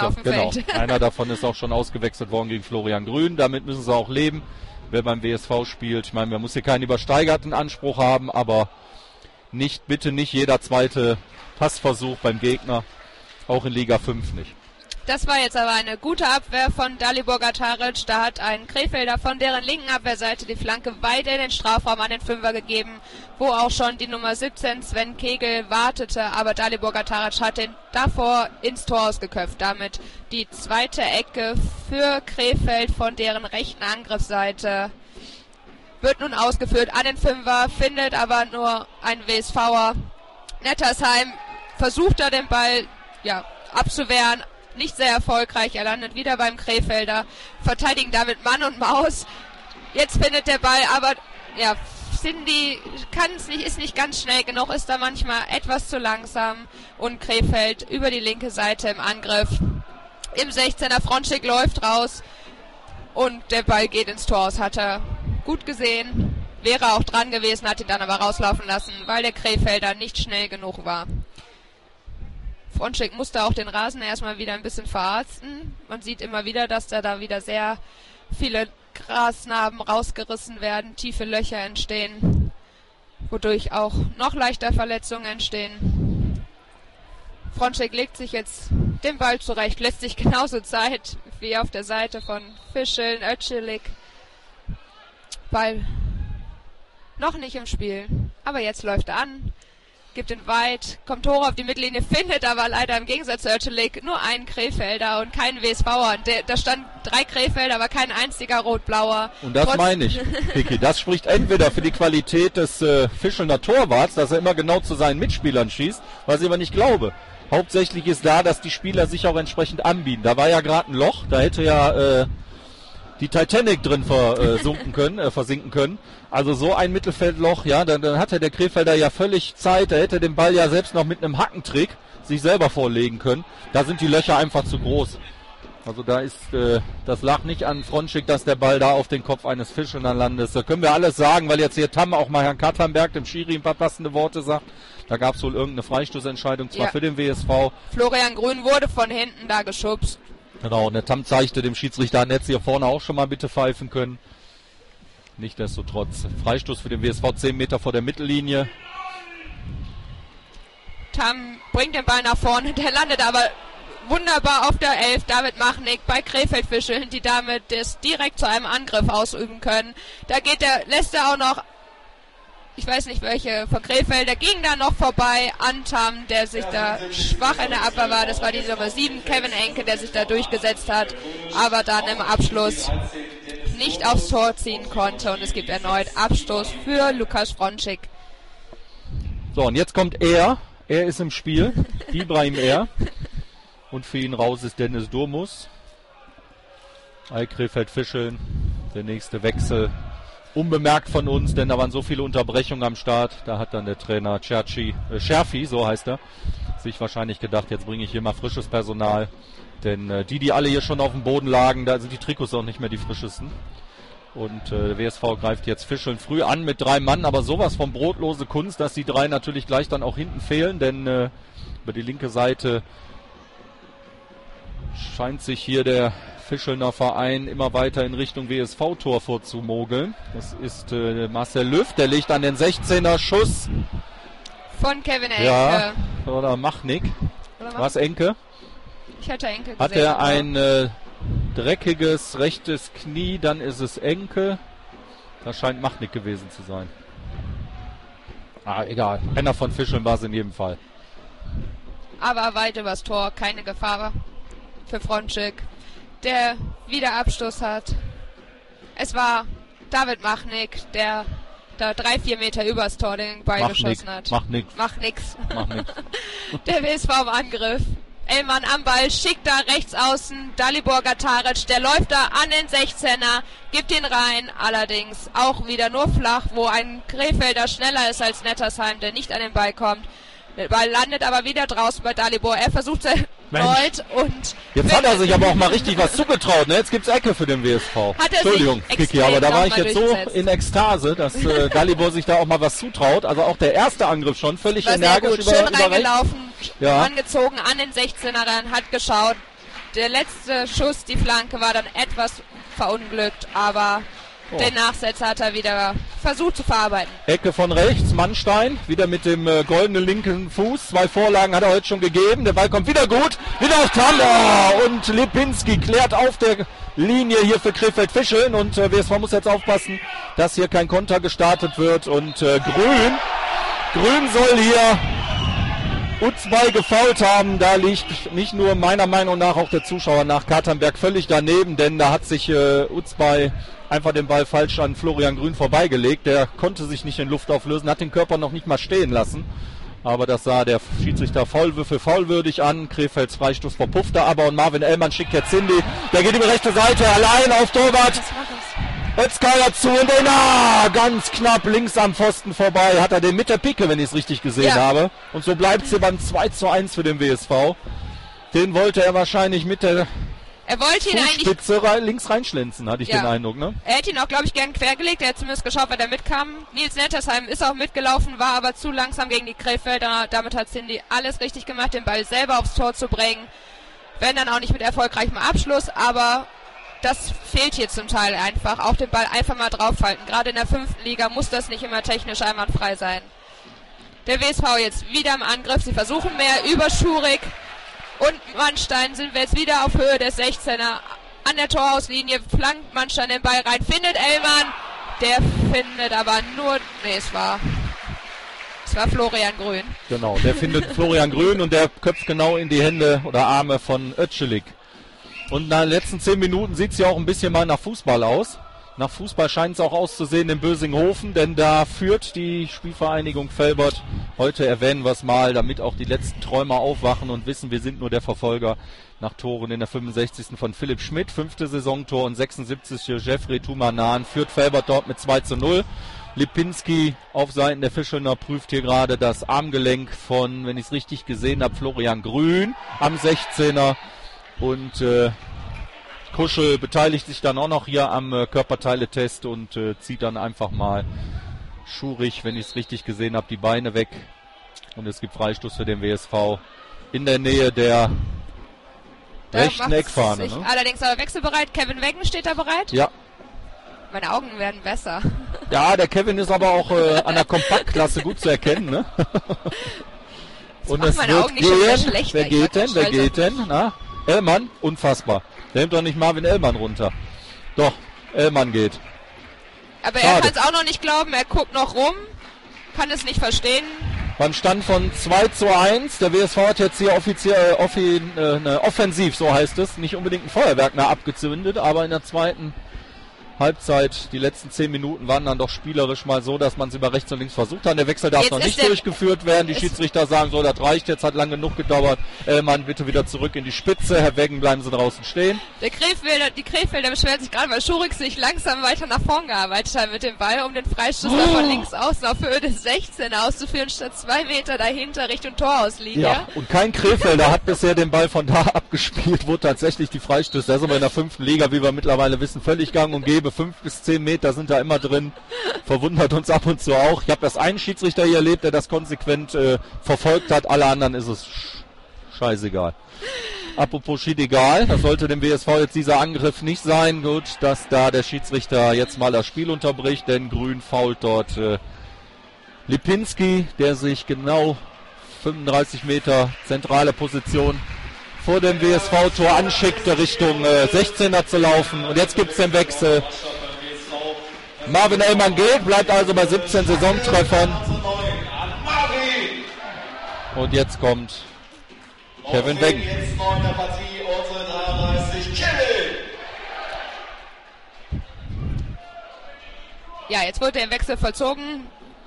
davon ist auch schon ausgewechselt worden gegen Florian Grün, damit müssen sie auch leben, wer beim WSV spielt. Ich meine, man muss hier keinen übersteigerten Anspruch haben, aber bitte nicht jeder zweite Passversuch beim Gegner, auch in Liga 5 nicht. Das war jetzt aber eine gute Abwehr von Dalibor Gataric. Da hat ein Krefelder von deren linken Abwehrseite die Flanke weit in den Strafraum an den Fünfer gegeben, wo auch schon die Nummer 17 Sven Kegel wartete. Aber Dalibor Gataric hat den davor ins Tor ausgeköpft. Damit die zweite Ecke für Krefeld von deren rechten Angriffsseite. Wird nun ausgeführt an den Fünfer, findet aber nur ein WSVer. Nettersheim versucht da den Ball abzuwehren. Nicht sehr erfolgreich, er landet wieder beim Krefelder, verteidigen damit Mann und Maus. Jetzt findet der Ball, aber Cindy ist nicht ganz schnell genug, ist da manchmal etwas zu langsam und Krefeld über die linke Seite im Angriff. Im 16er Frontschick läuft raus und der Ball geht ins Tor aus, hat er gut gesehen, wäre auch dran gewesen, hat ihn dann aber rauslaufen lassen, weil der Krefelder nicht schnell genug war. Frontschick musste auch den Rasen erstmal wieder ein bisschen verarzten. Man sieht immer wieder, dass da wieder sehr viele Grasnarben rausgerissen werden, tiefe Löcher entstehen, wodurch auch noch leichter Verletzungen entstehen. Frontschick legt sich jetzt den Ball zurecht, lässt sich genauso Zeit wie auf der Seite von Fischeln, Ötschelik. Ball noch nicht im Spiel, aber jetzt läuft er an. Gibt ihn weit, kommt hoch auf die Mittellinie, findet aber leider im Gegensatz zu Ötschelik nur einen Krefelder und keinen WSVer. Da stand 3 Krefelder, aber kein einziger Rot-Blauer. Und das meine ich, Vicky. Das spricht entweder für die Qualität des Fischelner Torwarts, dass er immer genau zu seinen Mitspielern schießt, was ich aber nicht glaube. Hauptsächlich ist da, dass die Spieler sich auch entsprechend anbieten. Da war ja gerade ein Loch, da hätte ja die Titanic drin versinken können. Also so ein Mittelfeldloch, dann hatte der Krefelder ja völlig Zeit, der hätte den Ball ja selbst noch mit einem Hackentrick sich selber vorlegen können. Da sind die Löcher einfach zu groß. Also da ist, das lag nicht an Frontschick, dass der Ball da auf den Kopf eines Fischelner landet. Da können wir alles sagen, weil jetzt hier Tam auch mal Herrn Katernberg, dem Schiri, ein paar passende Worte sagt. Da gab es wohl irgendeine Freistoßentscheidung, zwar für den WSV. Florian Grün wurde von hinten da geschubst. Genau, und der Tam zeigte dem Schiedsrichter an, jetzt hier vorne auch schon mal bitte pfeifen können. Nichtsdestotrotz, Freistoß für den WSV 10 Meter vor der Mittellinie. Tam bringt den Ball nach vorne, der landet aber wunderbar auf der 11. David Machnick bei Krefeld-Fischeln, die damit das direkt zu einem Angriff ausüben können. Da lässt er auch noch, ich weiß nicht welche von Krefeld, der ging da noch vorbei an Tam, der sich da schwach in der Abwehr war. Das war die Nummer 7, Kevin Enke, der sich da durchgesetzt hat, aber dann im Abschluss nicht aufs Tor ziehen konnte. Und es gibt erneut Abstoß für Lukas Frontschick. So, und jetzt kommt er. Er ist im Spiel. Ibrahim Er. Und für ihn raus ist Dennis Durmus. Krefeld-Fischeln. Der nächste Wechsel. Unbemerkt von uns, denn da waren so viele Unterbrechungen am Start. Da hat dann der Trainer Scherfi, so heißt er, sich wahrscheinlich gedacht, jetzt bringe ich hier mal frisches Personal. Denn die alle hier schon auf dem Boden lagen, da sind die Trikots auch nicht mehr die frischesten. Und der WSV greift jetzt Fischeln früh an mit 3 Mann, aber sowas von brotlose Kunst, dass die 3 natürlich gleich dann auch hinten fehlen, denn über die linke Seite scheint sich hier der Fischelner Verein immer weiter in Richtung WSV-Tor vorzumogeln. Das ist Marcel Löw, der legt an den 16er Schuss. Von Kevin Enke. Ja, oder Machnick. Was, Enke? Ich hätte Enke gesehen. Hat er ein dreckiges rechtes Knie, dann ist es Enke. Das scheint Machnick gewesen zu sein. Egal. Einer von Fischeln war es in jedem Fall. Aber weit übers Tor, keine Gefahr für Frontschick, der wieder Abstoß hat. Es war David Machnick, der da 3-4 Meter übers Tor den Ball geschossen hat. Mach nix. Der WSV im Angriff. Ellmann am Ball, schickt da rechts außen Dalibor Gataric, der läuft da an den 16er, gibt ihn rein, allerdings auch wieder nur flach, wo ein Krefelder schneller ist als Nettersheim, der nicht an den Ball kommt. Der Ball landet aber wieder draußen bei Dalibor, er versucht erneut und... Jetzt hat er sich aber auch mal richtig was zugetraut, ne? Jetzt gibt's Ecke für den WSV. Entschuldigung, Kiki, aber da war ich jetzt so in Ekstase, dass Dalibor sich da auch mal was zutraut. Also auch der erste Angriff schon völlig energisch schön reingelaufen, ja. angezogen an den 16er ran, hat geschaut. Der letzte Schuss, die Flanke, war dann etwas verunglückt, aber den Nachsetzer hat er wieder versucht zu verarbeiten. Ecke von rechts, Mannstein, wieder mit dem goldenen linken Fuß. 2 Vorlagen hat er heute schon gegeben. Der Ball kommt wieder gut, wieder auf Tammer und Lipinski klärt auf der Linie hier für Krefeld-Fischeln und WSV muss jetzt aufpassen, dass hier kein Konter gestartet wird und Grün soll hier Uzbay gefoult haben. Da liegt nicht nur meiner Meinung nach auch der Zuschauer nach Katernberg völlig daneben, denn da hat sich Uzbay einfach den Ball falsch an Florian Grün vorbeigelegt. Der konnte sich nicht in Luft auflösen, hat den Körper noch nicht mal stehen lassen. Aber das sah der Schiedsrichter Foulwürfel faulwürdig an. Krefelds Freistoß verpuffte aber und Marvin Ellmann schickt jetzt Cindy. Der geht über die rechte Seite, allein auf Torwart. Özkaya zu und ganz knapp links am Pfosten vorbei. Hat er den mit der Picke, wenn ich es richtig gesehen habe. Und so bleibt es hier beim 2:1 für den WSV. Den wollte er wahrscheinlich mit der Fußspitze links reinschlänzen, hatte ich den Eindruck, ne? Er hätte ihn auch, glaube ich, gern quergelegt. Er hat zumindest geschaut, wer da mitkam. Nils Nettersheim ist auch mitgelaufen, war aber zu langsam gegen die Krefelder. Damit hat Cindy alles richtig gemacht, den Ball selber aufs Tor zu bringen. Wenn dann auch nicht mit erfolgreichem Abschluss, aber das fehlt hier zum Teil einfach. Auch den Ball einfach mal draufhalten. Gerade in der 5. Liga muss das nicht immer technisch einwandfrei sein. Der WSV jetzt wieder im Angriff. Sie versuchen mehr über Schurig und Mannstein sind wir jetzt wieder auf Höhe des 16er. An der Torauslinie flankt Mannstein den Ball rein. Findet Ellmann. Der findet aber nur... es war Florian Grün. Genau, der findet Florian Grün und der köpft genau in die Hände oder Arme von Özcelik. Und nach den letzten 10 Minuten sieht es ja auch ein bisschen mal nach Fußball aus. Nach Fußball scheint es auch auszusehen in Bösinghofen, denn da führt die Spielvereinigung Velbert. Heute erwähnen wir es mal, damit auch die letzten Träumer aufwachen und wissen, wir sind nur der Verfolger. Nach Toren in der 65. von Philipp Schmidt, 5. Saisontor und 76. Jeffrey Tumanan führt Velbert dort mit 2:0. Lipinski auf Seiten der Fischelner prüft hier gerade das Armgelenk von, wenn ich es richtig gesehen habe, Florian Grün am 16er. Und Kuschel beteiligt sich dann auch noch hier am Körperteiletest und zieht dann einfach mal Schurig, wenn ich es richtig gesehen habe, die Beine weg. Und es gibt Freistoß für den WSV in der Nähe der rechten Eckfahne. Ne? Allerdings aber wechselbereit. Kevin Weggen steht da bereit? Ja. Meine Augen werden besser. Ja, der Kevin ist aber auch an der Kompaktklasse gut zu erkennen. Ne? Und es wird gehen. Wer geht denn? Na? Ellmann, unfassbar. Der nimmt doch nicht Marvin Ellmann runter. Doch, Ellmann geht. Aber er kann es auch noch nicht glauben, er guckt noch rum, kann es nicht verstehen. Beim Stand von 2:1, der WSV hat jetzt hier offiziell offensiv, so heißt es, nicht unbedingt ein Feuerwerk mehr abgezündet, aber in der zweiten Halbzeit, die letzten 10 Minuten waren dann doch spielerisch mal so, dass man es über rechts und links versucht hat. Der Wechsel darf noch nicht durchgeführt werden. Die Schiedsrichter sagen so, das reicht jetzt, hat lang genug gedauert. Ellmann bitte wieder zurück in die Spitze. Herr Weggen, bleiben Sie draußen stehen. Die Krefelder beschweren sich gerade, weil Schurig sich langsam weiter nach vorn gearbeitet hat mit dem Ball, um den Freistoß von links außen auf Höhe des 16 auszuführen, statt 2 Meter dahinter Richtung Torauslinie. Ja, und kein Krefelder hat bisher den Ball von da abgespielt, wo tatsächlich die Freistöße, der ist aber in der 5. Liga, wie wir mittlerweile wissen, völlig gang und gäbe. 5 bis 10 Meter sind da immer drin. Verwundert uns ab und zu auch. Ich habe erst einen Schiedsrichter hier erlebt, der das konsequent verfolgt hat. Alle anderen ist es scheißegal. Apropos schiedegal, das sollte dem WSV jetzt dieser Angriff nicht sein. Gut, dass da der Schiedsrichter jetzt mal das Spiel unterbricht, denn Grün fault dort Lipinski, der sich genau 35 Meter zentrale Position vor dem WSV-Tor anschickte, Richtung 16er zu laufen. Und jetzt gibt es den Wechsel. Marvin Ellmann geht, bleibt also bei 17 Saisontreffern. Und jetzt kommt Kevin Weggen. Ja, jetzt wurde der Wechsel vollzogen.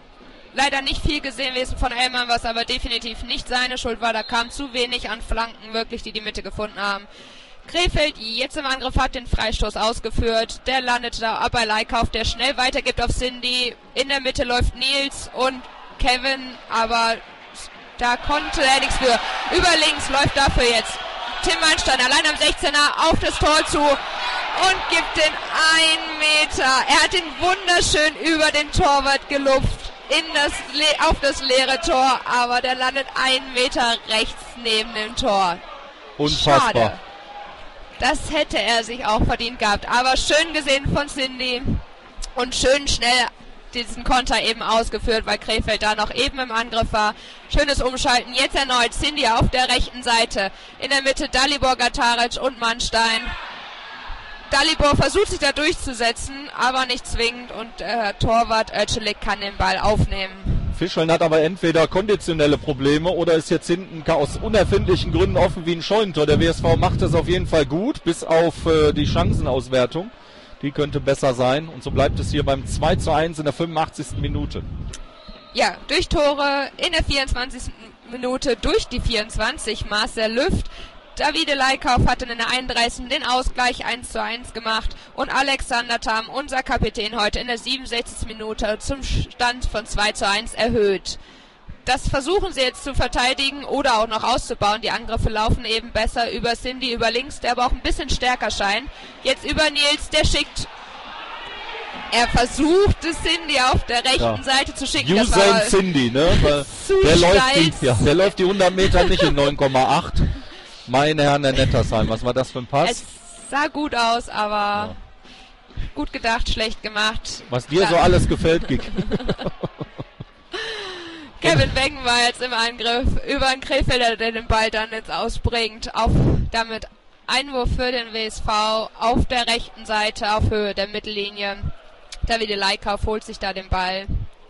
leider nicht viel gesehen gewesen von Ellmann, was aber definitiv nicht seine Schuld war. Da kam zu wenig an Flanken wirklich, die Mitte gefunden haben. Krefeld jetzt im Angriff hat den Freistoß ausgeführt. Der landet da bei Leikauf, der schnell weitergibt auf Cindy. In der Mitte läuft Nils und Kevin, aber da konnte er nichts für. Über links läuft dafür jetzt Tim Manstein allein am 16er auf das Tor zu und gibt den 1 Meter. Er hat den wunderschön über den Torwart gelupft auf das leere Tor, aber der landet 1 Meter rechts neben dem Tor. Unfassbar. Schade. Das hätte er sich auch verdient gehabt. Aber schön gesehen von Cindy und schön schnell diesen Konter eben ausgeführt, weil Krefeld da noch eben im Angriff war. Schönes Umschalten. Jetzt erneut Cindy auf der rechten Seite. In der Mitte Dalibor, Gataric und Manstein. Dalibor versucht sich da durchzusetzen, aber nicht zwingend. Und Torwart Öcelik kann den Ball aufnehmen. Fischeln hat aber entweder konditionelle Probleme oder ist jetzt hinten aus unerfindlichen Gründen offen wie ein Scheunentor. Der WSV macht es auf jeden Fall gut, bis auf die Chancenauswertung. Die könnte besser sein. Und so bleibt es hier beim 2:1 in der 85. Minute. Ja, durch Tore in der 24. Minute, durch die 24 Marcel Lüft. Davide Leikauf hatte in der 31. den Ausgleich 1:1 gemacht und Alexander Tam, unser Kapitän, heute in der 67. Minute zum Stand von 2:1 erhöht. Das versuchen sie jetzt zu verteidigen oder auch noch auszubauen. Die Angriffe laufen eben besser über Cindy, über links, der aber auch ein bisschen stärker scheint. Jetzt über Nils, der schickt. Er versucht es Cindy auf der rechten Seite zu schicken. Usain Cindy, ne? Der läuft die 100 Meter nicht in 9,8. Meine Herren der Nettersheim, was war das für ein Pass? Es sah gut aus, aber gut gedacht, schlecht gemacht. Was dir so alles gefällt, Gig. Kevin Weggen war jetzt im Angriff über einen Krefelder, der den Ball dann jetzt ausbringt. Damit Einwurf für den WSV auf der rechten Seite auf Höhe der Mittellinie. Davide Leikauf holt sich da den Ball.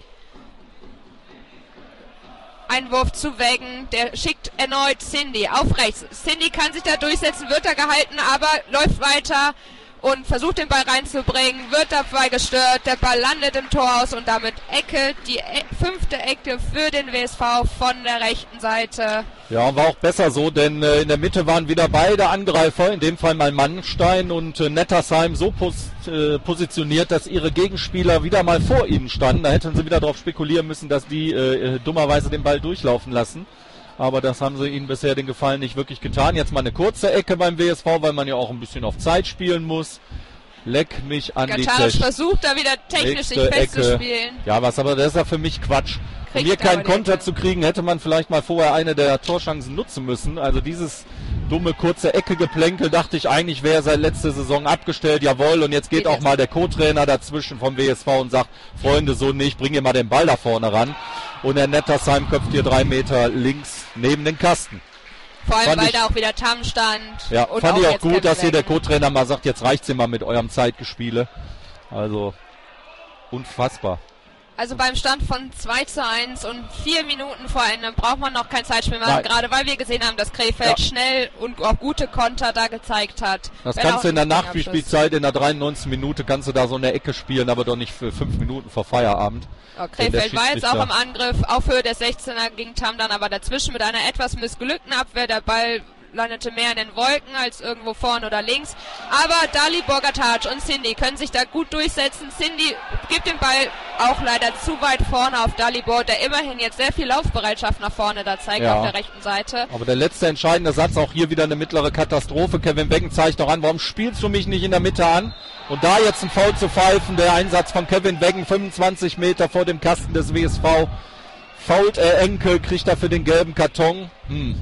Einwurf zu Weggen, der schickt erneut Cindy auf rechts. Cindy kann sich da durchsetzen, wird da gehalten, aber läuft weiter und versucht den Ball reinzubringen, wird dabei gestört, der Ball landet im Tor aus und damit Ecke, die 5. Ecke für den WSV von der rechten Seite. Ja, war auch besser so, denn in der Mitte waren wieder beide Angreifer, in dem Fall mal Manstein und Nettersheim so positioniert, dass ihre Gegenspieler wieder mal vor ihnen standen. Da hätten sie wieder darauf spekulieren müssen, dass die dummerweise den Ball durchlaufen lassen. Aber das haben sie ihnen bisher den Gefallen nicht wirklich getan. Jetzt mal eine kurze Ecke beim WSV, weil man ja auch ein bisschen auf Zeit spielen muss. Leck mich an die Gataric versucht da wieder technisch sich festzuspielen. Ja, aber das ist ja für mich Quatsch. Um hier keinen Konter zu kriegen, hätte man vielleicht mal vorher eine der Torchancen nutzen müssen. Also dieses dumme kurze Ecke-Geplänkel, dachte ich, eigentlich wäre seit letzter Saison abgestellt. Jawohl, und jetzt geht auch mal der Co-Trainer dazwischen vom WSV und sagt, Freunde, so nicht, bring ihr mal den Ball da vorne ran. Und der Nettersheim köpft hier 3 Meter links neben den Kasten. Vor allem, weil da auch wieder Tam stand. Ja, und fand ich auch gut, dass hier der Co-Trainer mal sagt, jetzt reicht's immer mit eurem Zeitgespiele. Also, unfassbar. Also beim Stand von 2:1 und 4 Minuten vor Ende braucht man noch kein Zeitspiel machen, gerade weil wir gesehen haben, dass Krefeld schnell und auch gute Konter da gezeigt hat. Das kannst du in der Nachspielzeit, in der 93. Minute kannst du da so eine Ecke spielen, aber doch nicht für 5 Minuten vor Feierabend. Ja, Krefeld war jetzt auch im Angriff auf Höhe des 16er, ging Tam dann aber dazwischen mit einer etwas missglückten Abwehr. Der Ball landete mehr in den Wolken als irgendwo vorne oder links. Aber Dalibor, Gataric und Cindy können sich da gut durchsetzen. Cindy gibt den Ball auch leider zu weit vorne auf Dalibor, der immerhin jetzt sehr viel Laufbereitschaft nach vorne da zeigt auf der rechten Seite. Aber der letzte entscheidende Satz, auch hier wieder eine mittlere Katastrophe. Kevin Weggen zeigt doch an, warum spielst du mich nicht in der Mitte an? Und da jetzt ein Foul zu pfeifen, der Einsatz von Kevin Weggen, 25 Meter vor dem Kasten des WSV. Fault Enkel, kriegt er für den gelben Karton.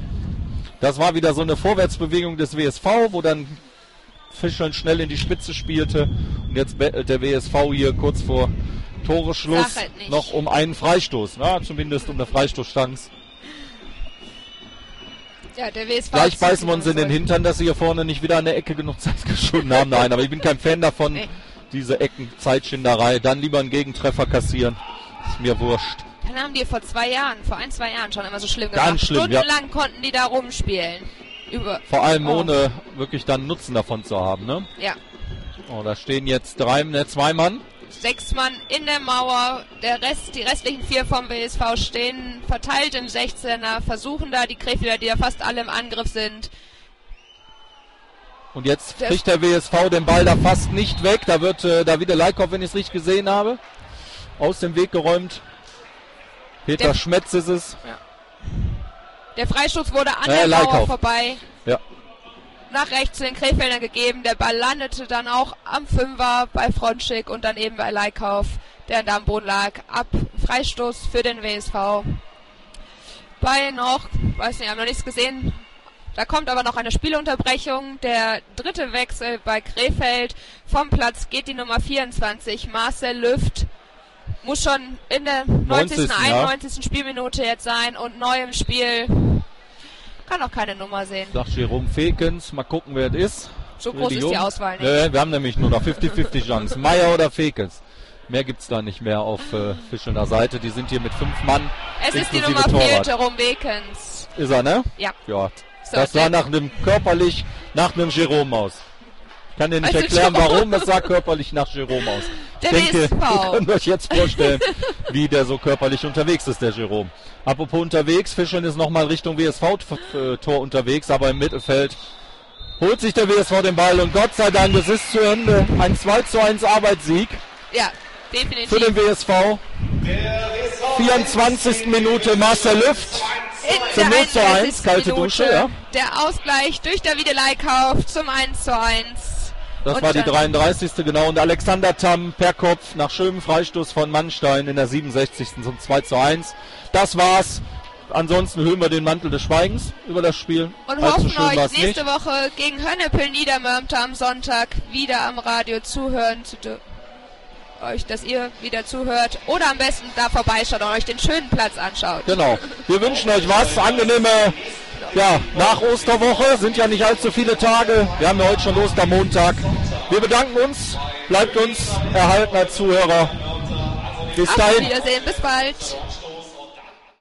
Das war wieder so eine Vorwärtsbewegung des WSV, wo dann Fischeln schnell in die Spitze spielte. Und jetzt der WSV hier kurz vor Toreschluss noch um einen Freistoß. Na, zumindest um eine Freistoßchance. Ja, der WSV Gleich beißen wir uns in den Hintern, dass sie hier vorne nicht wieder an der Ecke genug Zeit geschunden haben. Nein, aber ich bin kein Fan davon, diese Eckenzeitschinderei. Dann lieber einen Gegentreffer kassieren. Ist mir wurscht. Dann haben die vor 1-2 Jahren schon immer so schlimm gemacht. Ganz schlimm, Stundenlang konnten die da rumspielen. Vor allem ohne wirklich dann Nutzen davon zu haben, ne? Ja. Oh, da stehen jetzt 2 Mann. 6 Mann in der Mauer, die restlichen 4 vom WSV stehen verteilt im 16er, versuchen da die Krefelder, die ja fast alle im Angriff sind. Und jetzt kriegt der WSV den Ball da fast nicht weg. Da wird Davide Leikhoff, wenn ich es richtig gesehen habe, aus dem Weg geräumt. Peter Schmetz ist es. Ja. Der Freistoß wurde an der Mauer vorbei. Ja. Nach rechts zu den Krefeldern gegeben. Der Ball landete dann auch am 5er bei Frontschick und dann eben bei Leikhoff, der da am Boden lag. Freistoß für den WSV. Bei noch, weiß nicht, haben noch nichts gesehen. Da kommt aber noch eine Spielunterbrechung. Der dritte Wechsel bei Krefeld. Vom Platz geht die Nummer 24, Marcel Lüft. Muss schon in der 90., 91. Spielminute jetzt sein und neu im Spiel. Kann auch keine Nummer sehen. Sagt Jerome Fekens. Mal gucken, wer es ist. So groß ist die Auswahl nicht. Nee, wir haben nämlich nur noch 50-50 Chancen. Meier oder Fekens. Mehr gibt's da nicht mehr auf Fischelner Seite. Die sind hier mit 5 Mann. Es ist die Nummer 4, Jerome Fekens. Ist er, ne? Ja. Ja. So, das sah nach einem Jerome aus. Ich kann dir nicht erklären, warum, es sah körperlich nach Jerome aus. Ich denke, ihr könnt euch jetzt vorstellen, wie der so körperlich unterwegs ist, der Jerome. Apropos unterwegs, Fischeln ist nochmal Richtung WSV-Tor unterwegs, aber im Mittelfeld holt sich der WSV den Ball und Gott sei Dank, es ist zu Ende. Ein 2:1 Arbeitssieg. Ja, definitiv. Für den WSV. 24. Minute Marcel Lüft. Zum 0:1, kalte Dusche, ja. Der Ausgleich durch Davide Leikhoff zum 1:1. Das und war die 33. genau. Und Alexander Tamm per Kopf nach schönem Freistoß von Mannstein in der 67. zum 2:1. Das war's. Ansonsten hüllen wir den Mantel des Schweigens über das Spiel. Und hoffen euch nächste Woche gegen Hönnepel Niedermörmter am Sonntag wieder am Radio zuhören zu euch, dass ihr wieder zuhört oder am besten da vorbeischaut und euch den schönen Platz anschaut. Genau. Wir wünschen euch was. Angenehme nach Osterwoche. Sind ja nicht allzu viele Tage. Wir haben ja heute schon Ostermontag. Wir bedanken uns. Bleibt uns erhalten als Zuhörer. Bis dahin. Auf Wiedersehen. Bis bald.